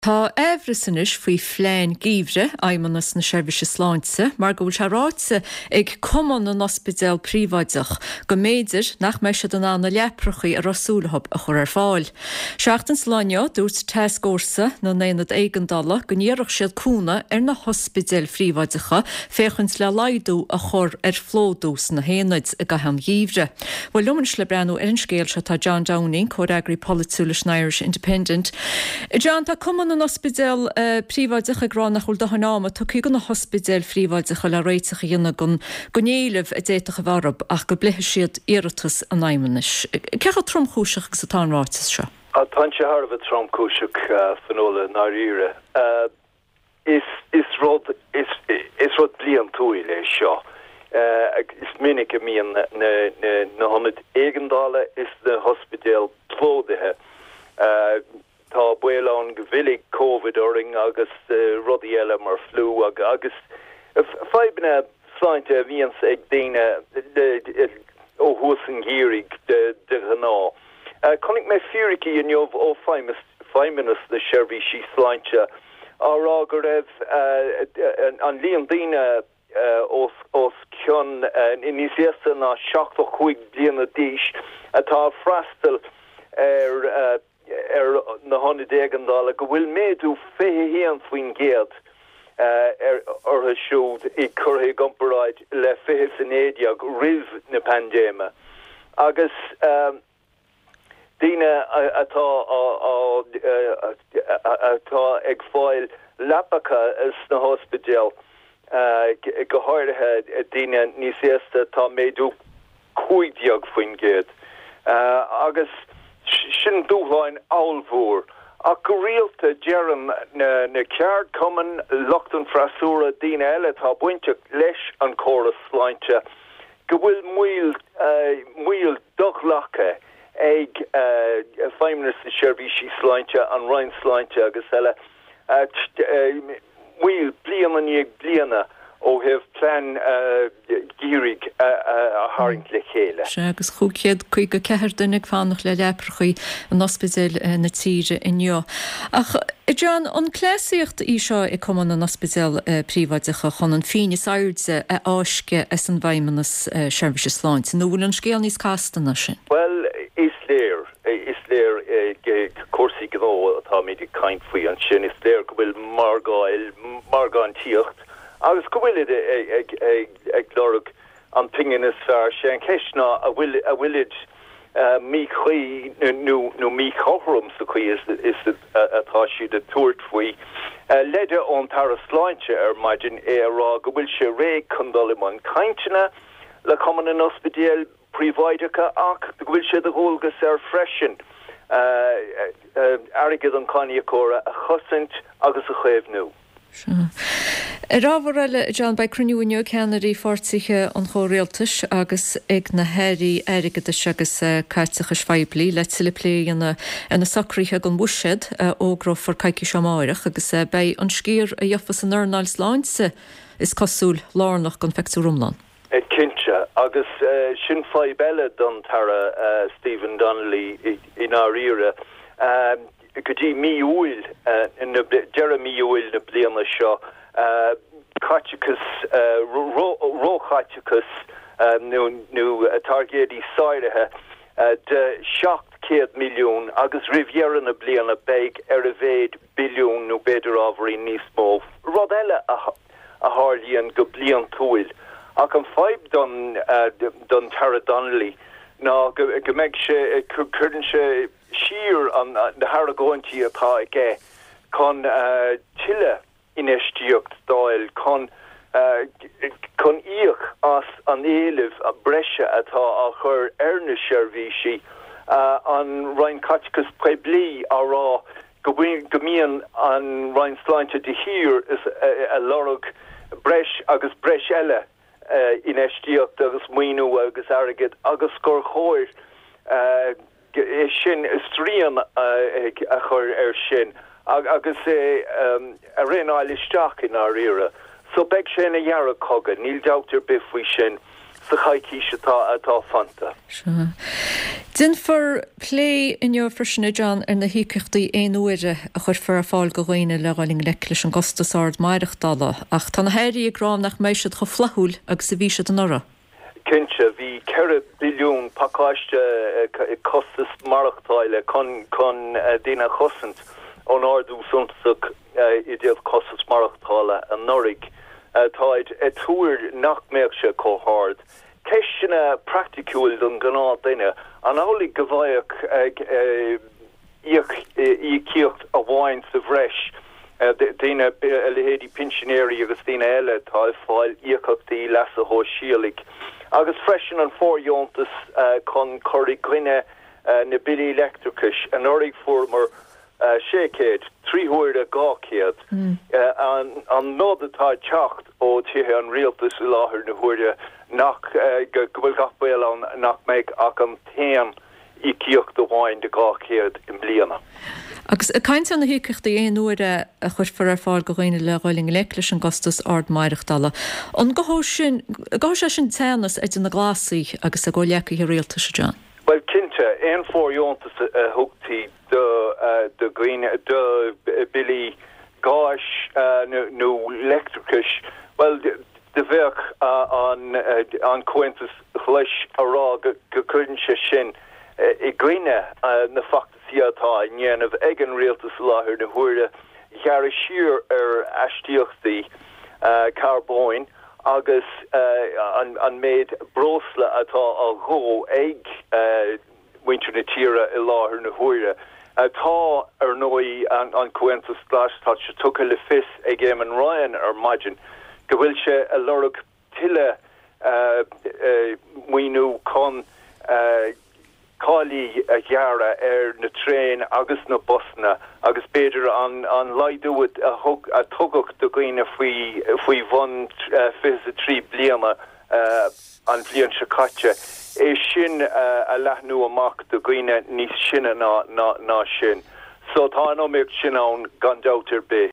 Tá ehresanis faoi phléin gíomhre aimimenas na seirbhíse sláinte, mar go bhfuil se ráitse ag cumann an ospidéal príomhaideach go méidir nach mbeidh siad an anna leprochaí a rasúlthab a chur ar fáil. Seachtain sláinne dúirt teascórsa na néanad éigandala go níoradh siad cúna ar na hospidéal príomhaideacha féchans le laidú a chur ar flódús na héanaid a gatham gíomhre. Bhfuil lumanis le breanú ar an scéal se tá John Downing, Cór-Agri Politúlis na Irish Independent. John, tá cumann an ospidéal príomhaideacha grán nach chul dohanáma, tá cúgan na hospidéal príomhaideacha le réiteach dhéanana gonéileh a déiteach a bharab ach go blithe siad iireachtas an aimimenis. Cecha tromchúiseach sa tá ráitas seo? Tá sé Harbh tromchúiseach fanóla na ríre. Is rud blian túil é seo. Is minic a míon na honid éigeandála is na hospidéal plódathe. Tá buán go bhfuil COVID oring agus rudí eile mar flu agus feibna sláinte a bhíon ag daine ó thuasan gírig de gná. Connig mé fiúricí in jobh ó feimimenas na seirbhísí sláinte árá go raibh an líon daine os ceann níos na 75 bliana d'aois atá freastal na honna dégandála go bhfuil méadú féhéan faoin géad ortha siúd I curtha gomparáid le féhe san éideag rih na pandéma. Agus daine atá ag fáil lepacha is na hospidéal go háirithe daine níos éasta tá méadú cuaideag faoin géad. Agus sin dúháin áilmhór a go rialta dearan na ceard cumann lochtan frasúra daine eile tá buinte leis an córas sláinte go bhfuil muil dochlacha ag feimimenas na seirbhísí sláinte an Ryan sláinte agus eile muil bliana níag bliana ó heh plan gírig a haring le chéile. Se agus chúcéad chuig go ceir dunig fánach le leprochaí an ospidéal na tíre inneo. Ach, John, an cléasíocht í seo I cumann an ospidéal príomhaideacha chun an finis airde a áisce as an bhaimimenas seirbhíse sláinte. Nó bhfuil an scéal níos cástanna sin? Well, is léir cuasaí gnó atá méidir caint faoi an sin is léir go bhfuil margáil tíocht. Agus go bhfuil ag lorug an pingin is fear sé an ceisna a bhfuilid mí chuí nó mí chothrum sa chuí is atá siad a tuairt faoi. Leide ón tar a sláinte maidin rá go bhfuil sé ré condoliman caintena le cumann an ospidéal príomhaideacha ach go bhfuil sé a ghólgas freisin airgid an cáinneacóra a chosint agus a chéimhnú. Rábhar eile John ba cruniúineo ceannarí fortsaithe an chóréaltais agus ag na heirí airigedas agus caiteachas feibli le tilipléí na sacríthe an bhuisead ógro for caiici seamáireach agus bei an scír a dheochfas an airnáil sláinte is cosúil lárnach gan feictú Rumlan. Kinse agus sin feibile don tara Stephen Donnelly in our era go dtí míúil Jeremy úil na bliana seo Chachicus Rochachicus nu targédí sáirithe de 7 milliún agus rivieran na bliana beig a bhéad billiún nó beidir ábharí níos mó rud eile a hálíonn go blian túil ach an feib don Tara Donnelly ná go méid sé chuann sé sír an na Haragóintí atá ige chun tiile inistíocht dáil chun íoch as an éileh a breise atá a chur na seirbhísí an Ryan Chachicus Puebli árá go mííon an Ryan sláinte de hir is a lorug breis agus breis eile inistíocht agus muoinú agus airgid agus scór chóir sin is trían a chur sin agus a réáil isteach in our era so beg sé na jarra coga níl daughter bifhui sin sa chaiki atá fanta. Din for play in your frisna John na híceachtaí éonúire a chur for a fáil go ghaoine le gáling leis an gostasard maireachtála ach tá na héirí ag rám nach méisiad go flathúil agus sa bhí an nora. Kinse hí 4 billiún pakáiste costas marachtáile chun dína chosint an ardú suntasach idiad costas marachtála an norig táid túir nach méach se cóhard. Keisina practicúil don gná duine an álaigh go bhaiach ag ícíocht a bháin sa bhreis duine lehéadí pensionéirí agus duine eile tá fáil íochachtaí leas a thó síalig. Agus freisin an fórjóntas chun choirí gline na bili electricus an orig formar sécéid 300 gácéad an nód atá teacht ó tithe an rialtas i láthair na huairde nach gohfuil gachbéil an nach méid ach an téan ícíocht do bháin de gácéad in bliana. Agus a caiint an na híceachtaí éonúire a chur for ar fáil go ghaoine le gáling leis an gostas ard maireachtála. An gá sin teannas ag na glásaí agus a ggóleacha i rialta se John. Well cinnte éon fórjóntas a thugtaí de gine de billy gáis nó electricus well de bheith an cuentas chleis ará go cuidann se sin I gine na factasíatá nnéanamh ag an rialtas láthair na huairde chear siar aistíochtaí carbóin agus an méid brosla atá a ghó ag winter na tíre I láthair na huairde tá nói an cuentas glas tá se tucha le fis ag éman Ryan ar maidin go bhfuil se a lorug tiile muoinú chun cáilí a gheara na tréin agus na busna agus beidir an laidúid a tugacht do gine faoi bhain fis a trí bliana an bblion se caite é sin a lethnú amach do gine níos sinna ná sin. So tá nó méid sin an gan dautar bé.